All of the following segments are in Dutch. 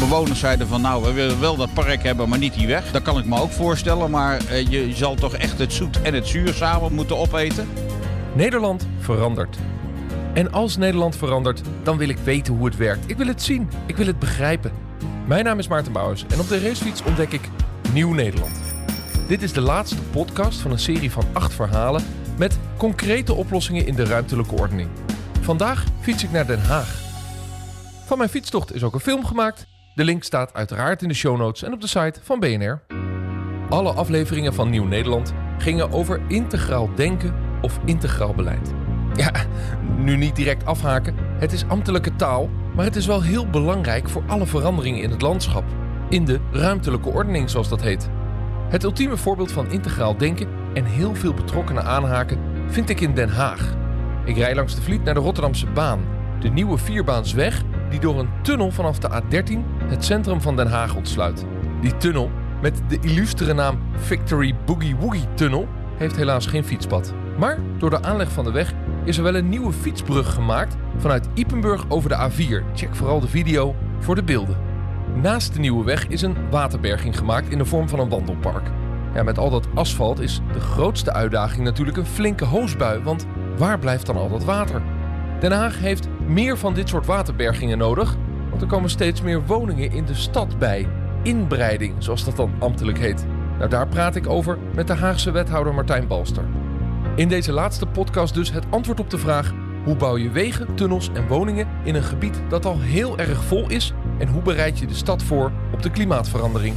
bewoners zeiden van nou, we willen wel dat park hebben, maar niet die weg. Dat kan ik me ook voorstellen, maar je zal toch echt het zoet en het zuur samen moeten opeten. Nederland verandert. En als Nederland verandert, dan wil ik weten hoe het werkt. Ik wil het zien, ik wil het begrijpen. Mijn naam is Maarten Bouwers en op de racefiets ontdek ik Nieuw Nederland. Dit is de laatste podcast van een serie van 8 verhalen met concrete oplossingen in de ruimtelijke ordening. Vandaag fiets ik naar Den Haag. Van mijn fietstocht is ook een film gemaakt. De link staat uiteraard in de show notes en op de site van BNR. Alle afleveringen van Nieuw Nederland gingen over integraal denken of integraal beleid. Ja, nu niet direct afhaken. Het is ambtelijke taal, maar het is wel heel belangrijk voor alle veranderingen in het landschap. In de ruimtelijke ordening, zoals dat heet. Het ultieme voorbeeld van integraal denken en heel veel betrokkenen aanhaken vind ik in Den Haag. Ik rij langs de Vliet naar de Rotterdamse Baan. De nieuwe vierbaansweg die door een tunnel vanaf de A13 het centrum van Den Haag ontsluit. Die tunnel, met de illustere naam Victory Boogie Woogie Tunnel, heeft helaas geen fietspad. Maar door de aanleg van de weg is er wel een nieuwe fietsbrug gemaakt vanuit Ypenburg over de A4. Check vooral de video voor de beelden. Naast de nieuwe weg is een waterberging gemaakt in de vorm van een wandelpark. Ja, met al dat asfalt is de grootste uitdaging natuurlijk een flinke hoosbui, want waar blijft dan al dat water? Den Haag heeft meer van dit soort waterbergingen nodig, want er komen steeds meer woningen in de stad bij. Inbreiding, zoals dat dan ambtelijk heet. Nou, daar praat ik over met de Haagse wethouder Martijn Balster. In deze laatste podcast dus het antwoord op de vraag: hoe bouw je wegen, tunnels en woningen in een gebied dat al heel erg vol is? En hoe bereid je de stad voor op de klimaatverandering?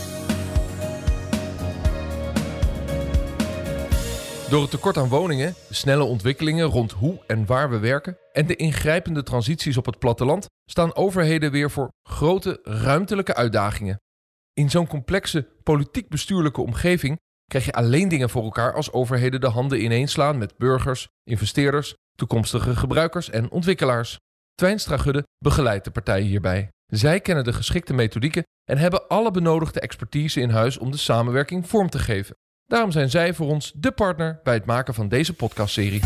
Door het tekort aan woningen, de snelle ontwikkelingen rond hoe en waar we werken en de ingrijpende transities op het platteland staan overheden weer voor grote ruimtelijke uitdagingen. In zo'n complexe politiek-bestuurlijke omgeving krijg je alleen dingen voor elkaar als overheden de handen ineenslaan met burgers, investeerders, toekomstige gebruikers en ontwikkelaars. Twijnstra Gudde begeleidt de partijen hierbij. Zij kennen de geschikte methodieken en hebben alle benodigde expertise in huis om de samenwerking vorm te geven. Daarom zijn zij voor ons de partner bij het maken van deze podcastserie.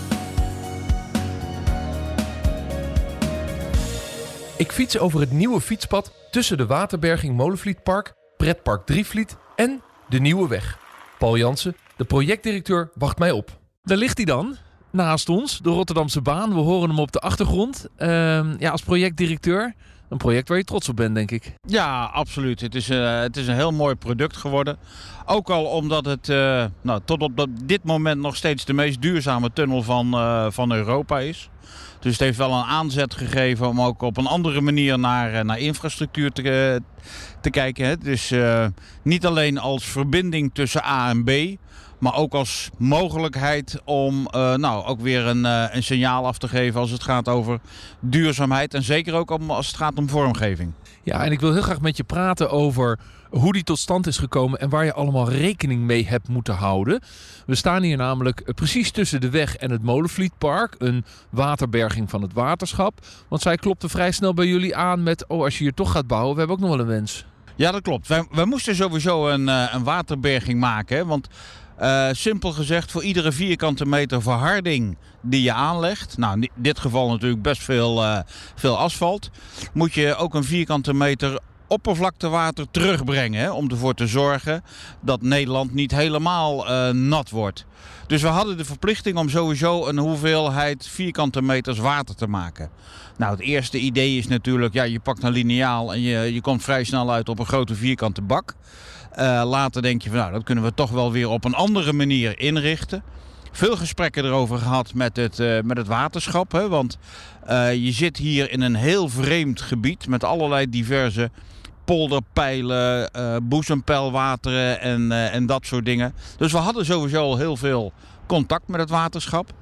Ik fiets over het nieuwe fietspad tussen de waterberging Molenvlietpark, Pretpark Drievliet en de Nieuwe Weg. Paul Jansen, de projectdirecteur, wacht mij op. Daar ligt hij dan, naast ons, de Rotterdamse Baan. We horen hem op de achtergrond. Als projectdirecteur, een project waar je trots op bent, denk ik. Ja, absoluut. Het is een heel mooi product geworden. Ook al omdat het tot op dit moment nog steeds de meest duurzame tunnel van Europa is. Dus het heeft wel een aanzet gegeven om ook op een andere manier naar infrastructuur te kijken. Hè. Dus niet alleen als verbinding tussen A en B, maar ook als mogelijkheid om ook weer een signaal af te geven als het gaat over duurzaamheid. En zeker ook als het gaat om vormgeving. Ja, en ik wil heel graag met je praten over hoe die tot stand is gekomen en waar je allemaal rekening mee hebt moeten houden. We staan hier namelijk precies tussen de weg en het Molenvlietpark, een waterberging van het waterschap. Want zij klopte vrij snel bij jullie aan met, als je hier toch gaat bouwen, we hebben ook nog wel een wens. Ja, dat klopt. Wij moesten sowieso een waterberging maken, hè, want simpel gezegd, voor iedere vierkante meter verharding die je aanlegt, nou in dit geval natuurlijk best veel asfalt, moet je ook een vierkante meter oppervlaktewater terugbrengen, hè, om ervoor te zorgen dat Nederland niet helemaal nat wordt. Dus we hadden de verplichting om sowieso een hoeveelheid vierkante meters water te maken. Nou, het eerste idee is natuurlijk, je pakt een liniaal en je komt vrij snel uit op een grote vierkante bak. Later denk je van, dat kunnen we toch wel weer op een andere manier inrichten. Veel gesprekken erover gehad met het waterschap. Hè, want je zit hier in een heel vreemd gebied met allerlei diverse polderpijlen, boezempeilwateren en dat soort dingen. Dus we hadden sowieso al heel veel contact met het waterschap.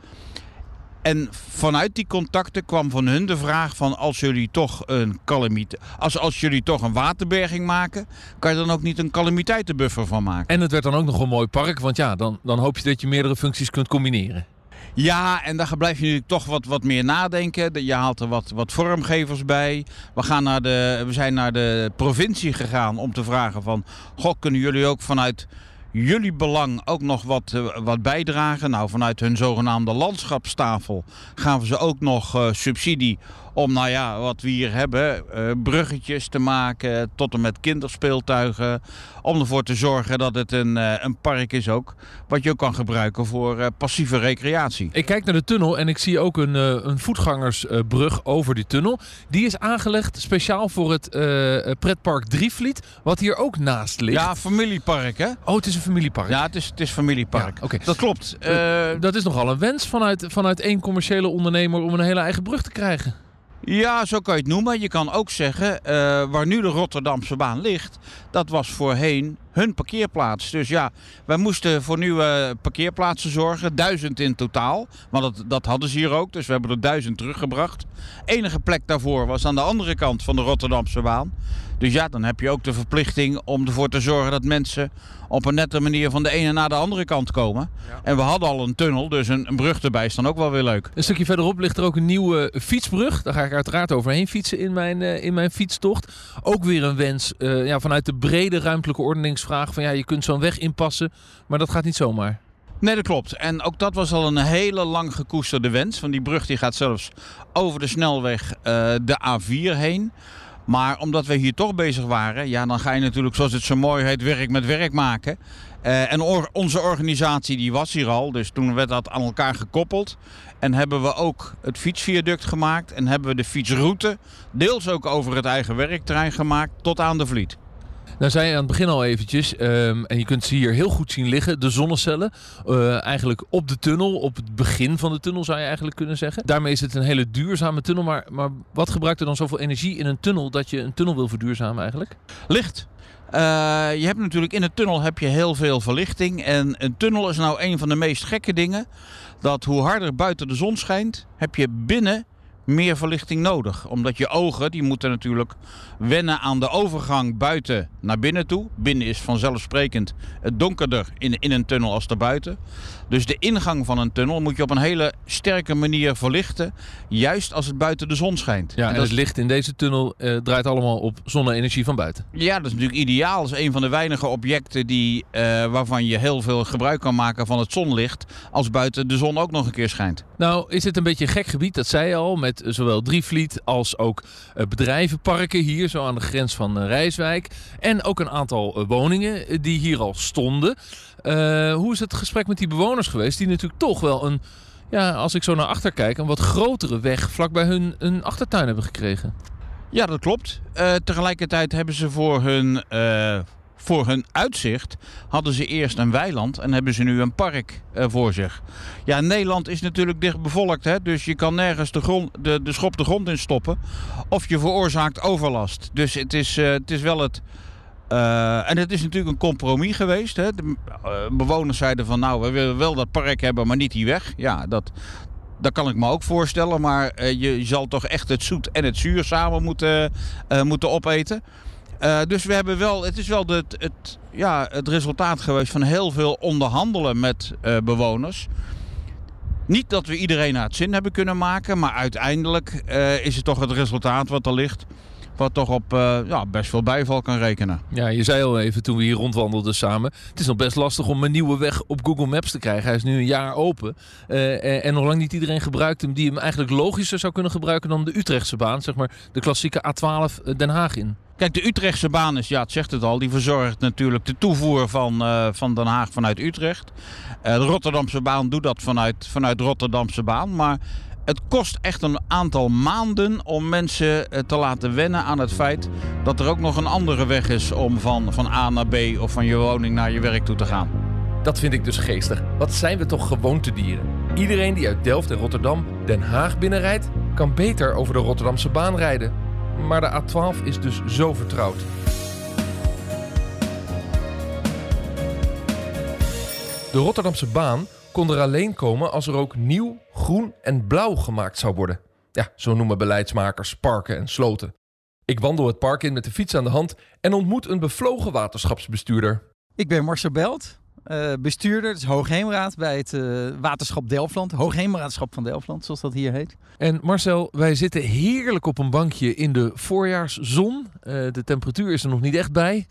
En vanuit die contacten kwam van hun de vraag van als jullie toch een waterberging maken, kan je dan ook niet een calamiteitenbuffer van maken? En het werd dan ook nog een mooi park, want dan hoop je dat je meerdere functies kunt combineren. Ja, en daar blijf je natuurlijk toch wat meer nadenken. Je haalt er wat vormgevers bij. We zijn naar de provincie gegaan om te vragen van, kunnen jullie ook vanuit jullie belang ook nog wat bijdragen? Nou, vanuit hun zogenaamde landschapstafel gaven ze ook nog subsidie Om, wat we hier hebben, bruggetjes te maken tot en met kinderspeeltuigen. Om ervoor te zorgen dat het een park is ook, wat je ook kan gebruiken voor passieve recreatie. Ik kijk naar de tunnel en ik zie ook een voetgangersbrug over die tunnel. Die is aangelegd speciaal voor het pretpark Drievliet, wat hier ook naast ligt. Ja, familiepark hè? Oh, het is een familiepark. Ja, het is familiepark. Ja, okay. Dat klopt. Dat is nogal een wens vanuit één commerciële ondernemer om een hele eigen brug te krijgen. Ja, zo kan je het noemen. Je kan ook zeggen, waar nu de Rotterdamse baan ligt, dat was voorheen hun parkeerplaats. Dus ja, wij moesten voor nieuwe parkeerplaatsen zorgen. 1000 in totaal. Want dat hadden ze hier ook. Dus we hebben er 1000 teruggebracht. Enige plek daarvoor was aan de andere kant van de Rotterdamse baan. Dus ja, dan heb je ook de verplichting om ervoor te zorgen dat mensen op een nette manier van de ene naar de andere kant komen. Ja. En we hadden al een tunnel, dus een brug erbij is dan ook wel weer leuk. Een stukje verderop ligt er ook een nieuwe fietsbrug. Daar ga ik uiteraard overheen fietsen in mijn fietstocht. Ook weer een wens vanuit de brede ruimtelijke ordeningsvraag van je kunt zo'n weg inpassen, maar dat gaat niet zomaar. Nee, dat klopt. En ook dat was al een hele lang gekoesterde wens. Want die brug die gaat zelfs over de snelweg de A4 heen. Maar omdat we hier toch bezig waren, dan ga je natuurlijk, zoals het zo mooi heet, werk met werk maken. En onze organisatie die was hier al, dus toen werd dat aan elkaar gekoppeld. En hebben we ook het fietsviaduct gemaakt en hebben we de fietsroute deels ook over het eigen werkterrein gemaakt tot aan de Vliet. Nou zei je aan het begin al eventjes, en je kunt ze hier heel goed zien liggen, de zonnecellen. Eigenlijk op de tunnel, op het begin van de tunnel zou je eigenlijk kunnen zeggen. Daarmee is het een hele duurzame tunnel, maar wat gebruikt er dan zoveel energie in een tunnel dat je een tunnel wil verduurzamen eigenlijk? Licht. Je hebt natuurlijk in een tunnel heb je heel veel verlichting. En een tunnel is nou een van de meest gekke dingen. Dat hoe harder buiten de zon schijnt, heb je binnen meer verlichting nodig. Omdat je ogen, die moeten natuurlijk wennen aan de overgang buiten naar binnen toe. Binnen is vanzelfsprekend het donkerder in een tunnel als daarbuiten. Dus de ingang van een tunnel moet je op een hele sterke manier verlichten. Juist als het buiten de zon schijnt. Ja, en het licht in deze tunnel draait allemaal op zonne-energie van buiten. Ja, dat is natuurlijk ideaal. Dat is een van de weinige objecten waarvan je heel veel gebruik kan maken van het zonlicht. Als buiten de zon ook nog een keer schijnt. Nou, is het een beetje een gek gebied, dat zei je al. Met zowel Drievliet als ook bedrijvenparken hier, zo aan de grens van Rijswijk. En ook een aantal woningen die hier al stonden. Hoe is het gesprek met die bewoners geweest? Die natuurlijk toch wel als ik zo naar achter kijk, een wat grotere weg vlakbij hun achtertuin hebben gekregen. Ja, dat klopt. Tegelijkertijd hebben ze voor hun uitzicht hadden ze eerst een weiland en hebben ze nu een park voor zich. Ja, Nederland is natuurlijk dicht bevolkt, hè? Dus je kan nergens de schop de grond in stoppen of je veroorzaakt overlast. Dus het is wel en het is natuurlijk een compromis geweest. Hè? De bewoners zeiden van we willen wel dat park hebben, maar niet die weg. Ja, dat kan ik me ook voorstellen, maar je zal toch echt het zoet en het zuur samen moeten opeten. Dus we hebben het is wel het resultaat geweest van heel veel onderhandelen met bewoners. Niet dat we iedereen naar het zin hebben kunnen maken, maar uiteindelijk is het toch het resultaat wat er ligt. Wat toch op best veel bijval kan rekenen. Ja, je zei al even toen we hier rondwandelden samen. Het is nog best lastig om een nieuwe weg op Google Maps te krijgen. Hij is nu een jaar open. En nog lang niet iedereen gebruikt hem. Die hem eigenlijk logischer zou kunnen gebruiken dan de Utrechtse baan. Zeg maar de klassieke A12 Den Haag in. Kijk, de Utrechtse baan is, het zegt het al, die verzorgt natuurlijk de toevoer van Den Haag vanuit Utrecht. De Rotterdamse baan doet dat vanuit Rotterdamse baan. Maar het kost echt een aantal maanden om mensen te laten wennen aan het feit dat er ook nog een andere weg is om van A naar B of van je woning naar je werk toe te gaan. Dat vind ik dus geestig. Wat zijn we toch gewoontedieren? Iedereen die uit Delft en Rotterdam Den Haag binnenrijdt, kan beter over de Rotterdamse baan rijden. Maar de A12 is dus zo vertrouwd. De Rotterdamse baan kon er alleen komen als er ook nieuw, groen en blauw gemaakt zou worden. Ja, zo noemen beleidsmakers parken en sloten. Ik wandel het park in met de fiets aan de hand en ontmoet een bevlogen waterschapsbestuurder. Ik ben Marcel Belt, bestuurder, dus Hoogheemraad bij het waterschap Delfland. Hoogheemraadschap van Delfland, zoals dat hier heet. En Marcel, wij zitten heerlijk op een bankje in de voorjaarszon. De temperatuur is er nog niet echt bij.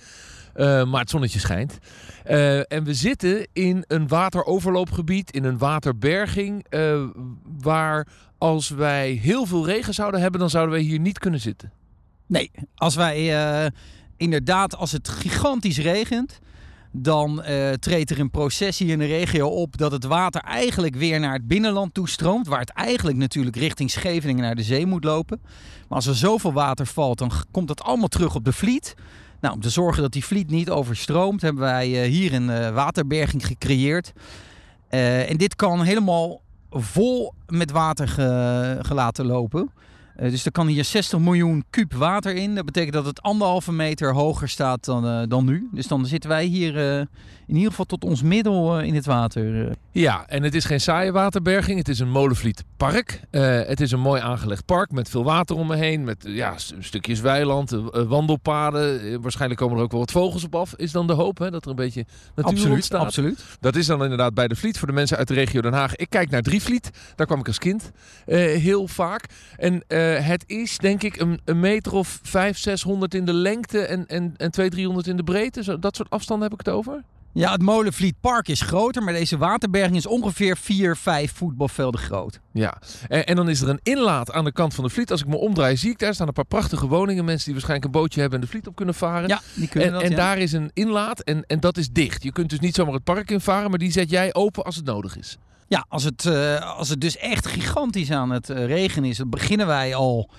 Maar het zonnetje schijnt. En we zitten in een wateroverloopgebied, in een waterberging, waar als wij heel veel regen zouden hebben, dan zouden wij hier niet kunnen zitten. Nee, als wij inderdaad, als het gigantisch regent, dan treedt er een proces hier in de regio op dat het water eigenlijk weer naar het binnenland toestroomt, waar het eigenlijk natuurlijk richting Scheveningen naar de zee moet lopen. Maar als er zoveel water valt, dan komt dat allemaal terug op de Vliet. Nou, om te zorgen dat die Vliet niet overstroomt, hebben wij hier een waterberging gecreëerd. En dit kan helemaal vol met water gelaten lopen. Dus er kan hier 60 miljoen kuub water in. Dat betekent dat het 1,5 meter hoger staat dan nu. Dus dan zitten wij hier in ieder geval tot ons middel in het water. Ja, en het is geen saaie waterberging. Het is een Molenvlietpark. Het is een mooi aangelegd park met veel water om me heen. Met stukjes weiland, wandelpaden. Waarschijnlijk komen er ook wel wat vogels op af. Is dan de hoop, hè, dat er een beetje natuur ontstaat. Absoluut. Dat is dan inderdaad bij de Vliet. Voor de mensen uit de regio Den Haag. Ik kijk naar Drievliet. Daar kwam ik als kind heel vaak. En het is denk ik een meter of 500-600 in de lengte en 200-300 in de breedte. Dat soort afstanden heb ik het over? Ja, het Molenvlietpark is groter, maar deze waterberging is ongeveer 4-5 voetbalvelden groot. Ja, en dan is er een inlaat aan de kant van de Vliet. Als ik me omdraai, zie ik daar staan een paar prachtige woningen. Mensen die waarschijnlijk een bootje hebben en de Vliet op kunnen varen. Ja, die kunnen en daar is een inlaat en dat is dicht. Je kunt dus niet zomaar het park invaren, maar die zet jij open als het nodig is. Ja, als het dus echt gigantisch aan het regenen is, dan beginnen wij al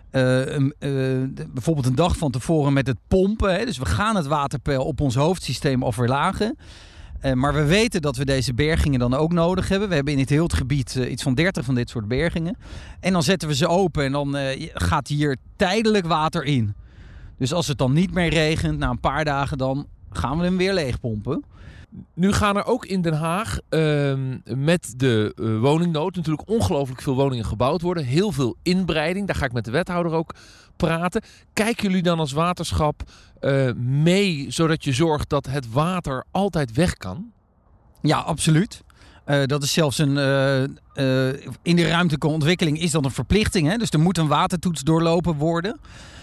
bijvoorbeeld een dag van tevoren met het pompen. Hè. Dus we gaan het waterpeil op ons hoofdsysteem al verlagen. Maar we weten dat we deze bergingen dan ook nodig hebben. We hebben in het hele gebied iets van 30 van dit soort bergingen. En dan zetten we ze open en dan gaat hier tijdelijk water in. Dus als het dan niet meer regent, na een paar dagen, dan gaan we hem weer leegpompen. Nu gaan er ook in Den Haag met de woningnood natuurlijk ongelooflijk veel woningen gebouwd worden. Heel veel inbreiding. Daar ga ik met de wethouder ook praten. Kijken jullie dan als waterschap mee, zodat je zorgt dat het water altijd weg kan? Ja, absoluut. Dat is zelfs in de ruimtelijke ontwikkeling is dat een verplichting. Hè? Dus er moet een watertoets doorlopen worden.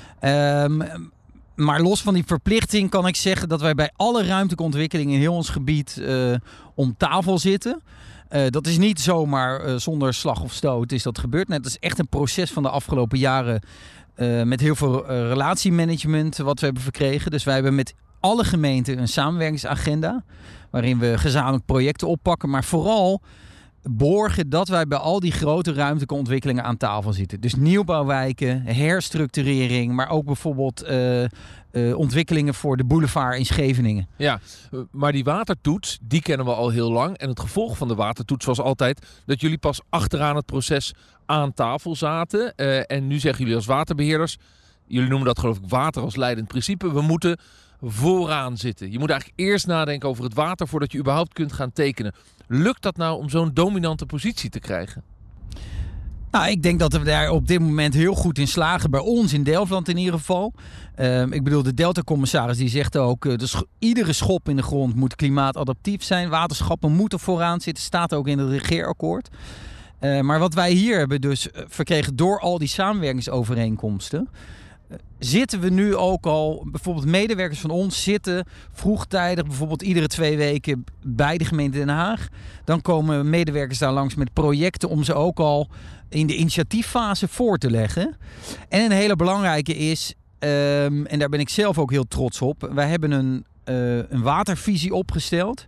Maar los van die verplichting kan ik zeggen dat wij bij alle ruimtelijke ontwikkelingen in heel ons gebied om tafel zitten. Dat is niet zomaar zonder slag of stoot is dat gebeurd. Nee, dat is echt een proces van de afgelopen jaren met heel veel relatiemanagement wat we hebben verkregen. Dus wij hebben met alle gemeenten een samenwerkingsagenda waarin we gezamenlijk projecten oppakken. Maar vooral borgen dat wij bij al die grote ruimtelijke ontwikkelingen aan tafel zitten. Dus nieuwbouwwijken, herstructurering, maar ook bijvoorbeeld ontwikkelingen voor de boulevard in Scheveningen. Ja, maar die watertoets, die kennen we al heel lang. En het gevolg van de watertoets was altijd dat jullie pas achteraan het proces aan tafel zaten. En nu zeggen jullie als waterbeheerders, jullie noemen dat geloof ik water als leidend principe, we moeten vooraan zitten. Je moet eigenlijk eerst nadenken over het water voordat je überhaupt kunt gaan tekenen. Lukt dat nou om zo'n dominante positie te krijgen? Nou, ik denk dat we daar op dit moment heel goed in slagen. Bij ons in Delfland in ieder geval. Ik bedoel, de Delta-commissaris die zegt ook, dus iedere schop in de grond moet klimaatadaptief zijn. Waterschappen moeten vooraan zitten, staat ook in het regeerakkoord. Maar wat wij hier hebben dus verkregen door al die samenwerkingsovereenkomsten, zitten we nu ook al, bijvoorbeeld medewerkers van ons zitten vroegtijdig, bijvoorbeeld iedere 2 weken bij de gemeente Den Haag. Dan komen medewerkers daar langs met projecten om ze ook al in de initiatieffase voor te leggen. En een hele belangrijke is, en daar ben ik zelf ook heel trots op, wij hebben een watervisie opgesteld.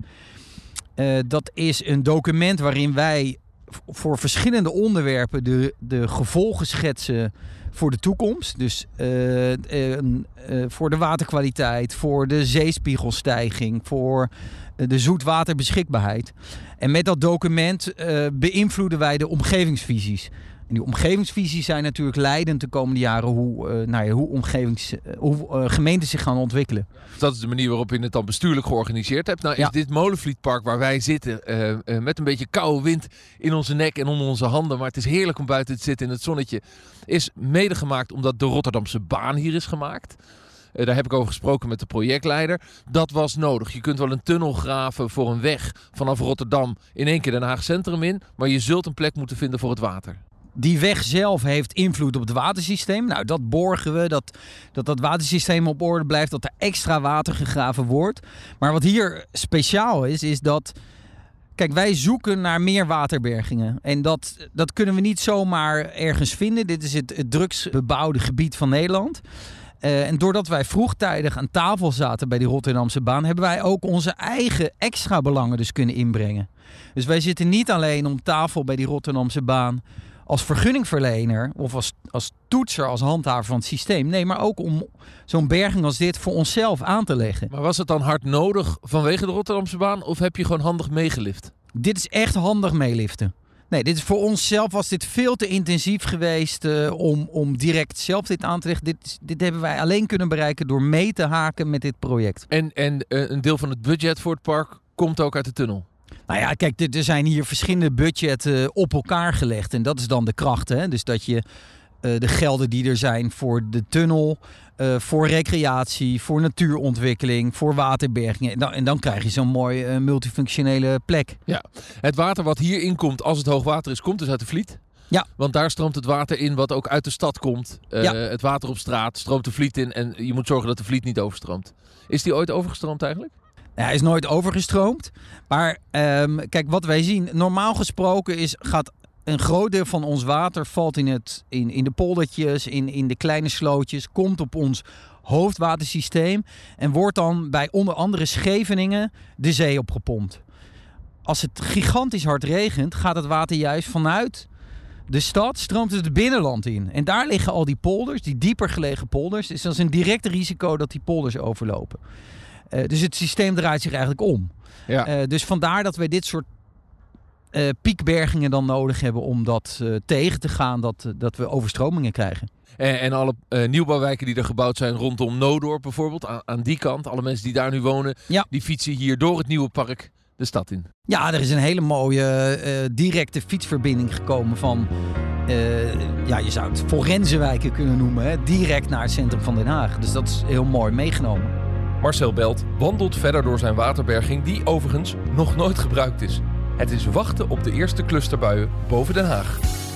Dat is een document waarin wij voor verschillende onderwerpen de gevolgen schetsen voor de toekomst. Dus voor de waterkwaliteit, voor de zeespiegelstijging, voor de zoetwaterbeschikbaarheid. En met dat document beïnvloeden wij de omgevingsvisies. En die omgevingsvisies zijn natuurlijk leidend de komende jaren hoe gemeenten zich gaan ontwikkelen. Dat is de manier waarop je het dan bestuurlijk georganiseerd hebt. Nou is dit Molenvlietpark waar wij zitten met een beetje koude wind in onze nek en onder onze handen. Maar het is heerlijk om buiten te zitten in het zonnetje. Is mede gemaakt omdat de Rotterdamse baan hier is gemaakt. Daar heb ik over gesproken met de projectleider. Dat was nodig. Je kunt wel een tunnel graven voor een weg vanaf Rotterdam in één keer Den Haag Centrum in. Maar je zult een plek moeten vinden voor het water. Die weg zelf heeft invloed op het watersysteem. Nou, dat borgen we, dat watersysteem op orde blijft, dat er extra water gegraven wordt. Maar wat hier speciaal is dat... Kijk, wij zoeken naar meer waterbergingen. En dat kunnen we niet zomaar ergens vinden. Dit is het drukst bebouwde gebied van Nederland. En doordat wij vroegtijdig aan tafel zaten bij die Rotterdamse baan, hebben wij ook onze eigen extra belangen dus kunnen inbrengen. Dus wij zitten niet alleen om tafel bij die Rotterdamse baan als vergunningverlener of als toetser, als handhaver van het systeem. Nee, maar ook om zo'n berging als dit voor onszelf aan te leggen. Maar was het dan hard nodig vanwege de Rotterdamse baan of heb je gewoon handig meegelift? Dit is echt handig meeliften. Nee, dit is voor onszelf was dit veel te intensief geweest om direct zelf dit aan te leggen. Dit hebben wij alleen kunnen bereiken door mee te haken met dit project. En een deel van het budget voor het park komt ook uit de tunnel? Nou ja, kijk, er zijn hier verschillende budgetten op elkaar gelegd. En dat is dan de kracht. Hè? Dus dat je de gelden die er zijn voor de tunnel, voor recreatie, voor natuurontwikkeling, voor waterbergingen. En dan krijg je zo'n mooi multifunctionele plek. Ja, het water wat hierin komt als het hoogwater is, komt dus uit de Vliet. Ja. Want daar stroomt het water in wat ook uit de stad komt. Het water op straat stroomt de Vliet in en je moet zorgen dat de Vliet niet overstroomt. Is die ooit overgestroomd eigenlijk? Ja, hij is nooit overgestroomd. Maar kijk, wat wij zien, normaal gesproken gaat een groot deel van ons water valt in de poldertjes, in de kleine slootjes, komt op ons hoofdwatersysteem en wordt dan bij onder andere Scheveningen de zee opgepompt. Als het gigantisch hard regent, gaat het water juist vanuit de stad, stroomt het binnenland in. En daar liggen al die polders, die dieper gelegen polders. Dus dat is een direct risico dat die polders overlopen. Dus het systeem draait zich eigenlijk om. Ja. Dus vandaar dat wij dit soort piekbergingen dan nodig hebben om dat tegen te gaan, dat we overstromingen krijgen. En alle nieuwbouwwijken die er gebouwd zijn rondom Noodorp bijvoorbeeld, aan die kant, alle mensen die daar nu wonen, die fietsen hier door het nieuwe park de stad in. Ja, er is een hele mooie directe fietsverbinding gekomen van, je zou het Forenzenwijken kunnen noemen, hè, direct naar het centrum van Den Haag. Dus dat is heel mooi meegenomen. Marcel Belt wandelt verder door zijn waterberging die overigens nog nooit gebruikt is. Het is wachten op de eerste clusterbuien boven Den Haag.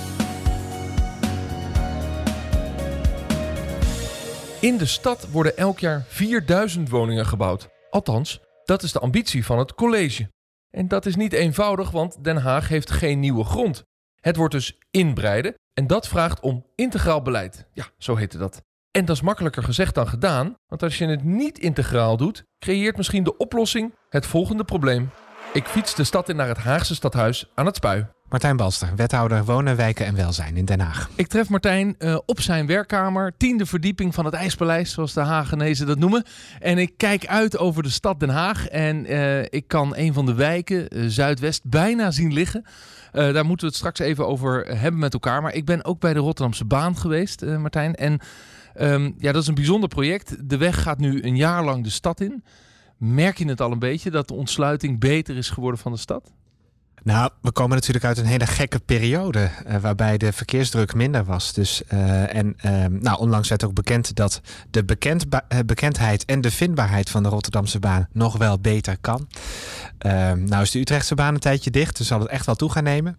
In de stad worden elk jaar 4000 woningen gebouwd. Althans, dat is de ambitie van het college. En dat is niet eenvoudig, want Den Haag heeft geen nieuwe grond. Het wordt dus inbreiden en dat vraagt om integraal beleid. Ja, zo heette dat. En dat is makkelijker gezegd dan gedaan, want als je het niet integraal doet, creëert misschien de oplossing het volgende probleem. Ik fiets de stad in naar het Haagse stadhuis aan het Spui. Martijn Balster, wethouder Wonen, Wijken en Welzijn in Den Haag. Ik tref Martijn op zijn werkkamer, 10e verdieping van het IJspaleis, zoals de Haagenezen dat noemen. En ik kijk uit over de stad Den Haag en ik kan een van de wijken, Zuidwest, bijna zien liggen. Daar moeten we het straks even over hebben met elkaar. Maar ik ben ook bij de Rotterdamse baan geweest, Martijn. En dat is een bijzonder project. De weg gaat nu een jaar lang de stad in. Merk je het al een beetje dat de ontsluiting beter is geworden van de stad? Nou, we komen natuurlijk uit een hele gekke periode waarbij de verkeersdruk minder was. Dus, onlangs werd ook bekend dat de bekendheid en de vindbaarheid van de Rotterdamse baan nog wel beter kan. Nou is de Utrechtse baan een tijdje dicht, dus zal het echt wel toe gaan nemen.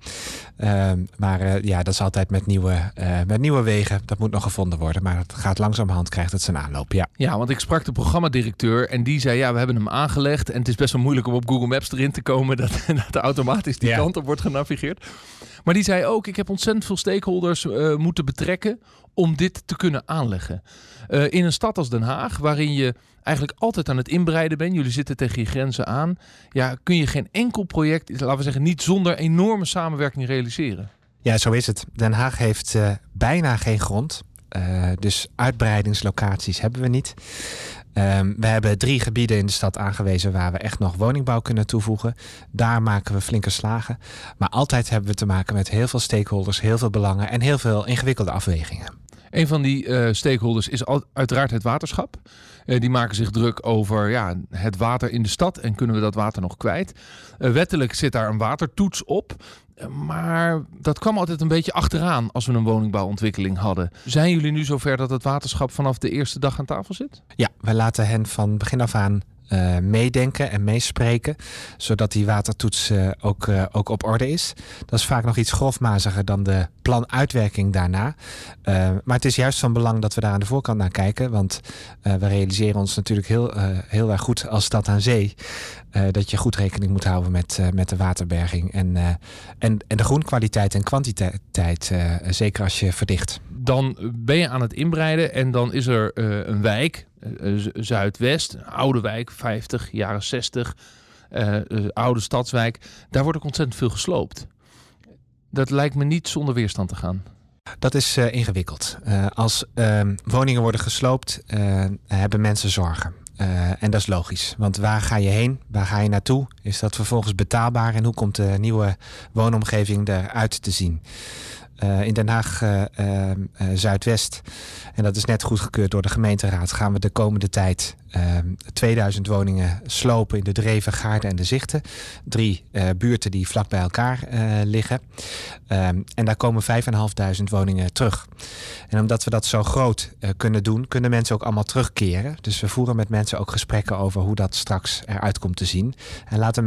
Dat is altijd met nieuwe wegen. Dat moet nog gevonden worden, maar het gaat langzamerhand, krijgt het zijn aanloop, ja. Ja, want ik sprak de programmadirecteur en die zei, we hebben hem aangelegd en het is best wel moeilijk om op Google Maps erin te komen dat de automatisch die kant op wordt genavigeerd. Maar die zei ook, ik heb ontzettend veel stakeholders moeten betrekken om dit te kunnen aanleggen. In een stad als Den Haag, waarin je eigenlijk altijd aan het inbreiden bent, jullie zitten tegen je grenzen aan, kun je geen enkel project, laten we zeggen, niet zonder enorme samenwerking realiseren. Ja, zo is het. Den Haag heeft bijna geen grond. Dus uitbreidingslocaties hebben we niet. We hebben 3 gebieden in de stad aangewezen waar we echt nog woningbouw kunnen toevoegen. Daar maken we flinke slagen. Maar altijd hebben we te maken met heel veel stakeholders, heel veel belangen en heel veel ingewikkelde afwegingen. Een van die stakeholders is uiteraard het waterschap. Die maken zich druk over het water in de stad en kunnen we dat water nog kwijt. Wettelijk zit daar een watertoets op. Maar dat kwam altijd een beetje achteraan als we een woningbouwontwikkeling hadden. Zijn jullie nu zover dat het waterschap vanaf de eerste dag aan tafel zit? Ja, wij laten hen van begin af aan meedenken en meespreken, zodat die watertoets ook op orde is. Dat is vaak nog iets grofmaziger dan de planuitwerking daarna. Maar het is juist van belang dat we daar aan de voorkant naar kijken, want we realiseren ons natuurlijk heel erg goed als stad aan zee dat je goed rekening moet houden met de waterberging en de groenkwaliteit en kwantiteit, zeker als je verdicht. Dan ben je aan het inbreiden en dan is er een wijk, Zuidwest, een oude wijk, 50, jaren 60, oude stadswijk. Daar wordt ook ontzettend veel gesloopt. Dat lijkt me niet zonder weerstand te gaan. Dat is ingewikkeld. Als woningen worden gesloopt, hebben mensen zorgen. En dat is logisch. Want waar ga je heen? Waar ga je naartoe? Is dat vervolgens betaalbaar? En hoe komt de nieuwe woonomgeving eruit te zien? In Den Haag Zuidwest, en dat is net goedgekeurd door de gemeenteraad, gaan we de komende tijd 2000 woningen slopen in de Dreven, Gaarden en de Zichten. 3 buurten die vlak bij elkaar liggen. En daar komen 5.500 woningen terug. En omdat we dat zo groot kunnen doen, kunnen mensen ook allemaal terugkeren. Dus we voeren met mensen ook gesprekken over hoe dat straks eruit komt te zien. En geven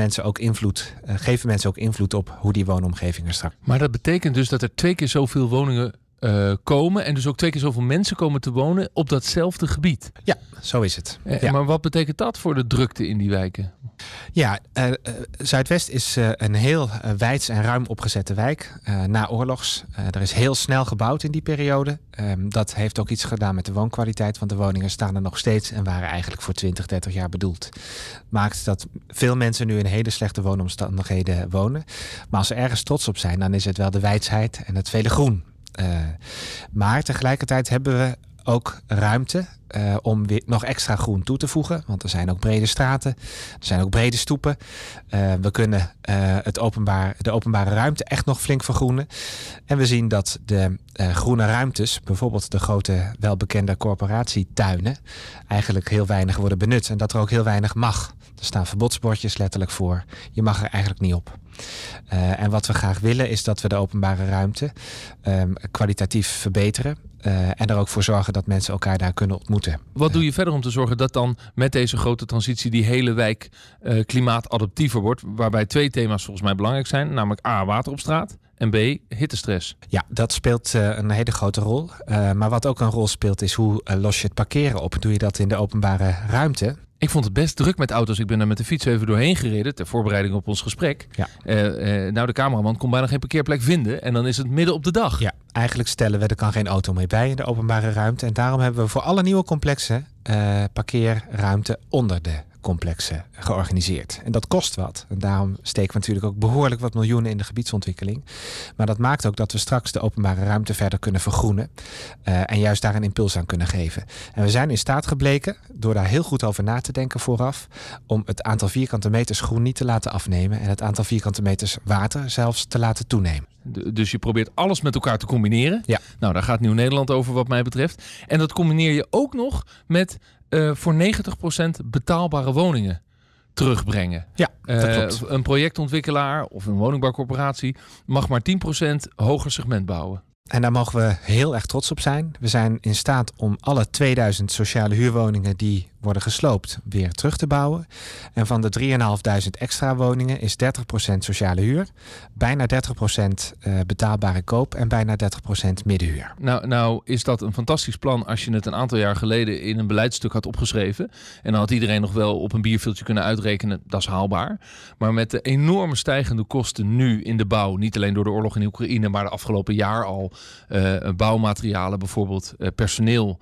mensen ook invloed op hoe die woonomgeving er straks. Maar dat betekent dus dat er 2 keer zoveel woningen komen en dus ook 2 keer zoveel mensen komen te wonen op datzelfde gebied. Ja, zo is het. Ja. Maar wat betekent dat voor de drukte in die wijken? Ja, Zuidwest is een heel wijds en ruim opgezette wijk. Naoorlogs. Er is heel snel gebouwd in die periode. Dat heeft ook iets gedaan met de woonkwaliteit, want de woningen staan er nog steeds en waren eigenlijk voor 20, 30 jaar bedoeld. Maakt dat veel mensen nu in hele slechte woonomstandigheden wonen. Maar als ze ergens trots op zijn, dan is het wel de wijdsheid en het vele groen. Maar tegelijkertijd hebben we ook ruimte om weer nog extra groen toe te voegen. Want er zijn ook brede straten, er zijn ook brede stoepen. We kunnen de openbare ruimte echt nog flink vergroenen. En we zien dat de groene ruimtes, bijvoorbeeld de grote welbekende corporatietuinen, eigenlijk heel weinig worden benut. En dat er ook heel weinig mag. Er staan verbodsbordjes letterlijk voor. Je mag er eigenlijk niet op. En wat we graag willen is dat we de openbare ruimte kwalitatief verbeteren. En er ook voor zorgen dat mensen elkaar daar kunnen ontmoeten. Wat doe je verder om te zorgen dat dan met deze grote transitie die hele wijk klimaatadaptiever wordt? Waarbij 2 thema's volgens mij belangrijk zijn. Namelijk A, water op straat. En B, hittestress. Ja, dat speelt een hele grote rol. Maar wat ook een rol speelt is hoe los je het parkeren op? Doe je dat in de openbare ruimte? Ik vond het best druk met auto's. Ik ben daar met de fiets even doorheen gereden ter voorbereiding op ons gesprek. Ja. De cameraman kon bijna geen parkeerplek vinden. En dan is het midden op de dag. Ja, eigenlijk stellen we er kan geen auto meer bij in de openbare ruimte. En daarom hebben we voor alle nieuwe complexen parkeerruimte onder de complexen georganiseerd. En dat kost wat. En daarom steken we natuurlijk ook behoorlijk wat miljoenen in de gebiedsontwikkeling. Maar dat maakt ook dat we straks de openbare ruimte verder kunnen vergroenen. En juist daar een impuls aan kunnen geven. En we zijn in staat gebleken, door daar heel goed over na te denken vooraf, om het aantal vierkante meters groen niet te laten afnemen en het aantal vierkante meters water zelfs te laten toenemen. Dus je probeert alles met elkaar te combineren. Ja. Nou, daar gaat Nieuw-Nederland over wat mij betreft. En dat combineer je ook nog met voor 90% betaalbare woningen terugbrengen. Ja, dat klopt. Een projectontwikkelaar of een woningbouwcorporatie mag maar 10% hoger segment bouwen. En daar mogen we heel erg trots op zijn. We zijn in staat om alle 2000 sociale huurwoningen die worden gesloopt weer terug te bouwen. En van de 3.500 extra woningen is 30% sociale huur, bijna 30% betaalbare koop en bijna 30% middenhuur. Nou is dat een fantastisch plan als je het een aantal jaar geleden in een beleidstuk had opgeschreven. En dan had iedereen nog wel op een bierviltje kunnen uitrekenen, dat is haalbaar. Maar met de enorme stijgende kosten nu in de bouw, niet alleen door de oorlog in Oekraïne, maar de afgelopen jaar al, bouwmaterialen bijvoorbeeld, personeel,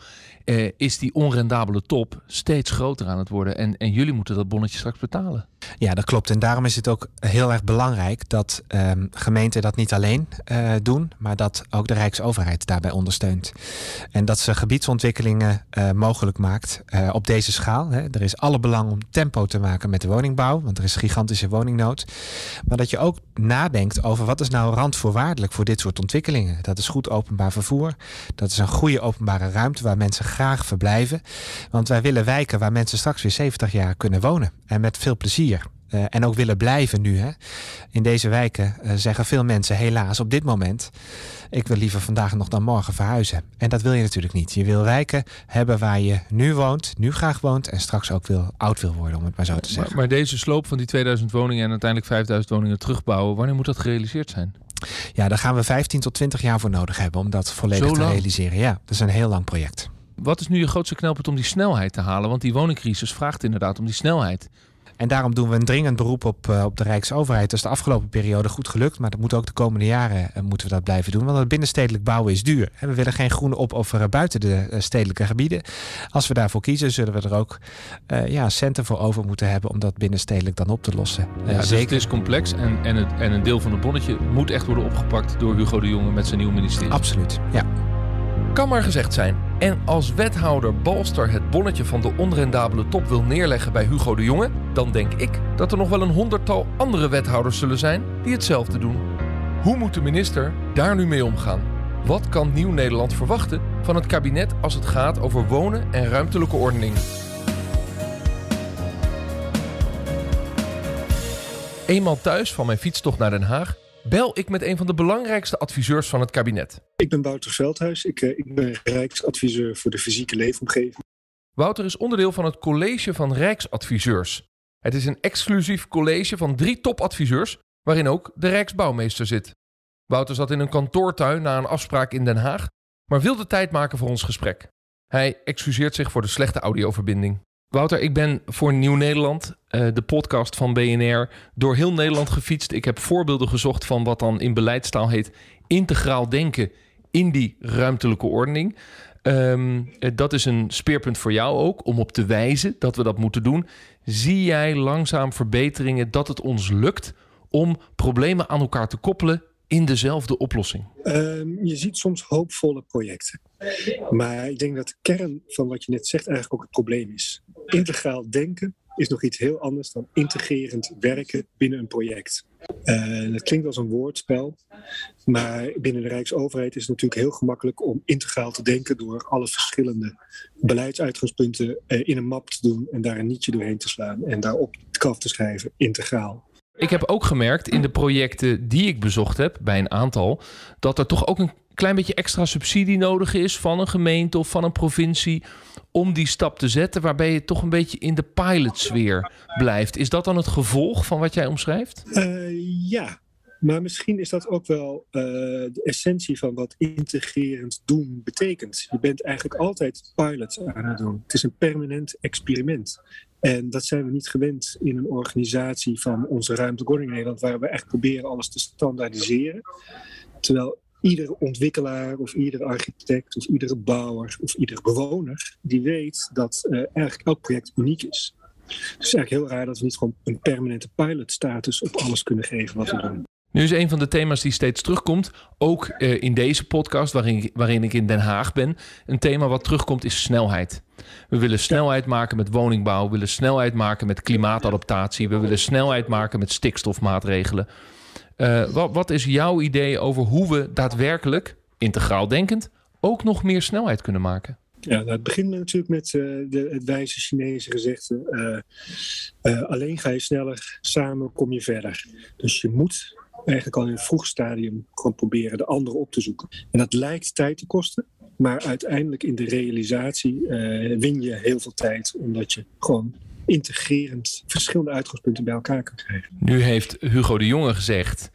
is die onrendabele top steeds groter aan het worden. En jullie moeten dat bonnetje straks betalen. Ja, dat klopt. En daarom is het ook heel erg belangrijk dat gemeenten dat niet alleen doen, maar dat ook de Rijksoverheid daarbij ondersteunt. En dat ze gebiedsontwikkelingen mogelijk maakt op deze schaal. Hè. Er is alle belang om tempo te maken met de woningbouw, want er is gigantische woningnood. Maar dat je ook nadenkt over wat is nou randvoorwaardelijk voor dit soort ontwikkelingen. Dat is goed openbaar vervoer. Dat is een goede openbare ruimte waar mensen graag verblijven. Want wij willen wijken waar mensen straks weer 70 jaar kunnen wonen. En met veel plezier. en ook willen blijven nu. Hè. In deze wijken zeggen veel mensen helaas op dit moment, ik wil liever vandaag nog dan morgen verhuizen. En dat wil je natuurlijk niet. Je wil wijken hebben waar je nu woont, nu graag woont en straks ook oud wil worden, om het maar zo te zeggen. Maar deze sloop van die 2000 woningen en uiteindelijk 5000 woningen terugbouwen, wanneer moet dat gerealiseerd zijn? Ja, daar gaan we 15 tot 20 jaar voor nodig hebben om dat volledig te realiseren. Ja, dat is een heel lang project. Wat is nu je grootste knelpunt om die snelheid te halen? Want die woningcrisis vraagt inderdaad om die snelheid. En daarom doen we een dringend beroep op de Rijksoverheid. Dat is de afgelopen periode goed gelukt. Maar dat moet ook de komende jaren moeten we dat blijven doen. Want het binnenstedelijk bouwen is duur. En we willen geen groen opofferen buiten de stedelijke gebieden. Als we daarvoor kiezen, zullen we er ook centen voor over moeten hebben om dat binnenstedelijk dan op te lossen. Dus het is complex en een deel van het bonnetje moet echt worden opgepakt door Hugo de Jonge met zijn nieuw ministerie. Absoluut, ja. Kan maar gezegd zijn. En als wethouder Balster het bonnetje van de onrendabele top wil neerleggen bij Hugo de Jonge, dan denk ik dat er nog wel een 100-tal andere wethouders zullen zijn die hetzelfde doen. Hoe moet de minister daar nu mee omgaan? Wat kan Nieuw-Nederland verwachten van het kabinet als het gaat over wonen en ruimtelijke ordening? Eenmaal thuis van mijn fietstocht naar Den Haag bel ik met een van de belangrijkste adviseurs van het kabinet. Ik ben Wouter Veldhuis. Ik ben Rijksadviseur voor de fysieke leefomgeving. Wouter is onderdeel van het college van Rijksadviseurs. Het is een exclusief college van 3 topadviseurs, waarin ook de Rijksbouwmeester zit. Wouter zat in een kantoortuin na een afspraak in Den Haag, maar wilde tijd maken voor ons gesprek. Hij excuseert zich voor de slechte audioverbinding. Wouter, ik ben voor Nieuw-Nederland, de podcast van BNR, door heel Nederland gefietst. Ik heb voorbeelden gezocht van wat dan in beleidstaal heet integraal denken in die ruimtelijke ordening. Dat is een speerpunt voor jou ook, om op te wijzen dat we dat moeten doen. Zie jij langzaam verbeteringen dat het ons lukt om problemen aan elkaar te koppelen in dezelfde oplossing? Je ziet soms hoopvolle projecten. Maar ik denk dat de kern van wat je net zegt eigenlijk ook het probleem is. Integraal denken is nog iets heel anders dan integrerend werken binnen een project. Dat klinkt als een woordspel, maar binnen de Rijksoverheid is het natuurlijk heel gemakkelijk om integraal te denken door alle verschillende beleidsuitgangspunten in een map te doen en daar een nietje doorheen te slaan en daarop het kaf te schrijven, integraal. Ik heb ook gemerkt in de projecten die ik bezocht heb, bij een aantal, dat er toch ook een klein beetje extra subsidie nodig is van een gemeente of van een provincie om die stap te zetten, waarbij je toch een beetje in de pilotsfeer blijft. Is dat dan het gevolg van wat jij omschrijft? Ja, maar misschien is dat ook wel de essentie van wat integrerend doen betekent. Je bent eigenlijk altijd pilots aan het doen. Het is een permanent experiment. En dat zijn we niet gewend in een organisatie van onze ruimtelijke ordening Nederland, waar we echt proberen alles te standaardiseren. Terwijl iedere ontwikkelaar of iedere architect of iedere bouwer of iedere bewoner die weet dat eigenlijk elk project uniek is. Dus het is eigenlijk heel raar dat we niet gewoon een permanente pilotstatus op alles kunnen geven wat we doen. Nu is een van de thema's die steeds terugkomt, ook in deze podcast waarin ik in Den Haag ben. Een thema wat terugkomt is snelheid. We willen snelheid maken met woningbouw, we willen snelheid maken met klimaatadaptatie, we willen snelheid maken met stikstofmaatregelen. Wat is jouw idee over hoe we daadwerkelijk, integraal denkend, ook nog meer snelheid kunnen maken? Ja, het begint natuurlijk met het wijze Chinese gezegde. Alleen ga je sneller, samen kom je verder. Dus je moet eigenlijk al in een vroeg stadium gewoon proberen de andere op te zoeken. En dat lijkt tijd te kosten, maar uiteindelijk in de realisatie win je heel veel tijd, omdat je gewoon integrerend verschillende uitgangspunten bij elkaar kan krijgen. Nu heeft Hugo de Jonge gezegd,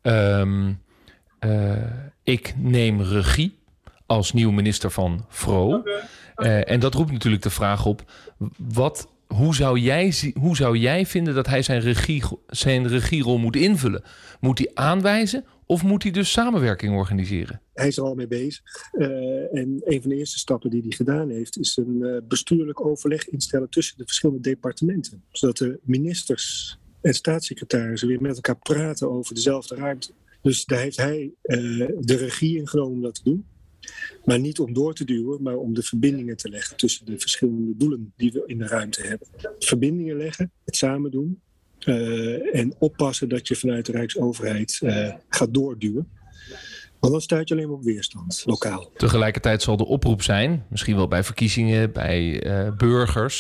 ik neem regie als nieuw minister van Vro. En dat roept natuurlijk de vraag op, hoe zou jij vinden dat hij zijn regierol moet invullen? Moet hij aanwijzen of moet hij dus samenwerking organiseren? Hij is er al mee bezig. En een van de eerste stappen die hij gedaan heeft, is een bestuurlijk overleg instellen tussen de verschillende departementen. Zodat de ministers en staatssecretarissen weer met elkaar praten over dezelfde ruimte. Dus daar heeft hij de regie ingenomen om dat te doen. Maar niet om door te duwen, maar om de verbindingen te leggen tussen de verschillende doelen die we in de ruimte hebben. Verbindingen leggen, het samen doen en oppassen dat je vanuit de Rijksoverheid gaat doorduwen. Want dan stuit je alleen maar op weerstand, lokaal. Tegelijkertijd zal de oproep zijn, misschien wel bij verkiezingen, bij burgers,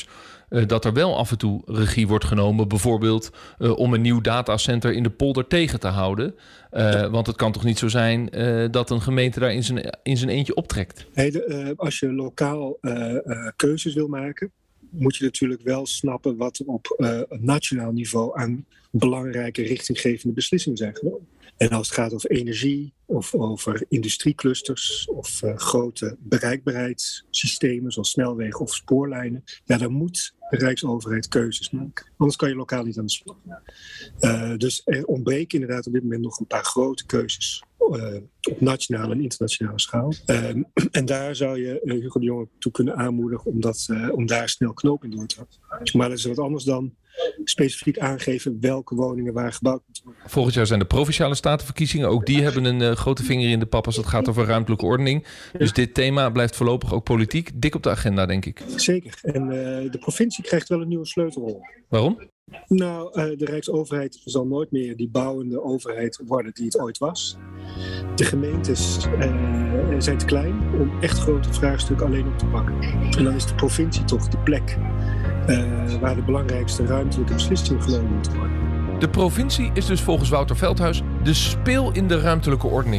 dat er wel af en toe regie wordt genomen. Bijvoorbeeld om een nieuw datacenter in de polder tegen te houden. Want het kan toch niet zo zijn dat een gemeente daar in zijn eentje optrekt? Als je lokaal keuzes wil maken, moet je natuurlijk wel snappen wat er op nationaal niveau aan belangrijke richtinggevende beslissingen zijn genomen. En als het gaat over energie of over industrieclusters of grote bereikbaarheidssystemen zoals snelwegen of spoorlijnen, dan moet de Rijksoverheid keuzes maken. Anders kan je lokaal niet aan de slag. Dus er ontbreken inderdaad op dit moment nog een paar grote keuzes op nationale en internationale schaal. En daar zou je Hugo de Jonge toe kunnen aanmoedigen om daar snel knoop in door te hakken. Maar dat is wat anders dan specifiek aangeven welke woningen waar gebouwd moeten worden. Volgend jaar zijn de Provinciale Statenverkiezingen. Ook die hebben een grote vinger in de pap als het gaat over ruimtelijke ordening. Dus dit thema blijft voorlopig ook politiek dik op de agenda, denk ik. Zeker. En de provincie krijgt wel een nieuwe sleutelrol. Waarom? Nou, de Rijksoverheid zal nooit meer die bouwende overheid worden die het ooit was. De gemeentes zijn te klein om echt grote vraagstukken alleen op te pakken. En dan is de provincie toch de plek waar de belangrijkste ruimtelijke beslissingen genomen moeten worden. De provincie is dus volgens Wouter Veldhuis de speel in de ruimtelijke ordening.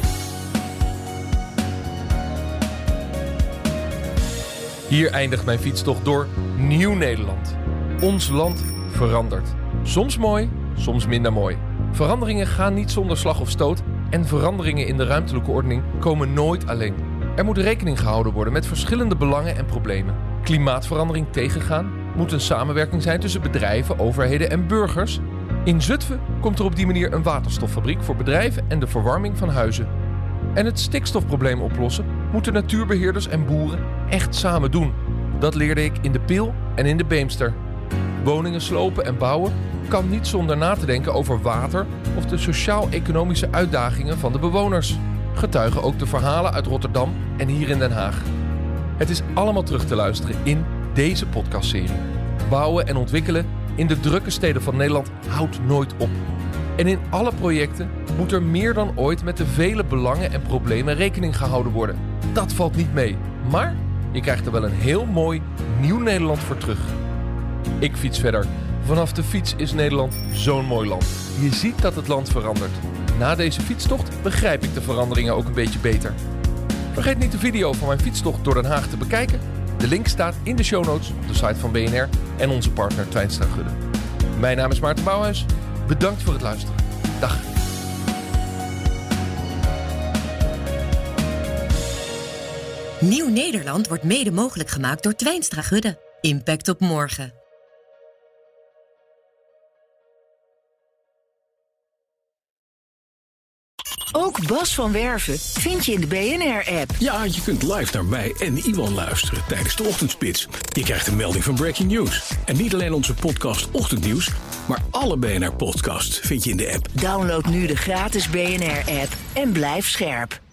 Hier eindigt mijn fietstocht door Nieuw-Nederland. Ons land verandert. Soms mooi, soms minder mooi. Veranderingen gaan niet zonder slag of stoot en veranderingen in de ruimtelijke ordening komen nooit alleen. Er moet rekening gehouden worden met verschillende belangen en problemen. Klimaatverandering tegengaan moet een samenwerking zijn tussen bedrijven, overheden en burgers. In Zutphen komt er op die manier een waterstoffabriek voor bedrijven en de verwarming van huizen. En het stikstofprobleem oplossen moeten natuurbeheerders en boeren echt samen doen. Dat leerde ik in de Pil en in de Beemster. Woningen slopen en bouwen kan niet zonder na te denken over water of de sociaal-economische uitdagingen van de bewoners. Getuigen ook de verhalen uit Rotterdam en hier in Den Haag. Het is allemaal terug te luisteren in deze podcastserie. Bouwen en ontwikkelen in de drukke steden van Nederland houdt nooit op. En in alle projecten moet er meer dan ooit met de vele belangen en problemen rekening gehouden worden. Dat valt niet mee, maar je krijgt er wel een heel mooi nieuw Nederland voor terug. Ik fiets verder. Vanaf de fiets is Nederland zo'n mooi land. Je ziet dat het land verandert. Na deze fietstocht begrijp ik de veranderingen ook een beetje beter. Vergeet niet de video van mijn fietstocht door Den Haag te bekijken. De link staat in de show notes op de site van BNR en onze partner Twijnstra Gudde. Mijn naam is Maarten Bouwhuis. Bedankt voor het luisteren. Dag. Nieuw Nederland wordt mede mogelijk gemaakt door Twijnstra Gudde. Impact op morgen. Ook Bas van Werven vind je in de BNR-app. Ja, je kunt live naar mij en Iwan luisteren tijdens de ochtendspits. Je krijgt een melding van Breaking News. En niet alleen onze podcast Ochtendnieuws, maar alle BNR-podcasts vind je in de app. Download nu de gratis BNR-app en blijf scherp.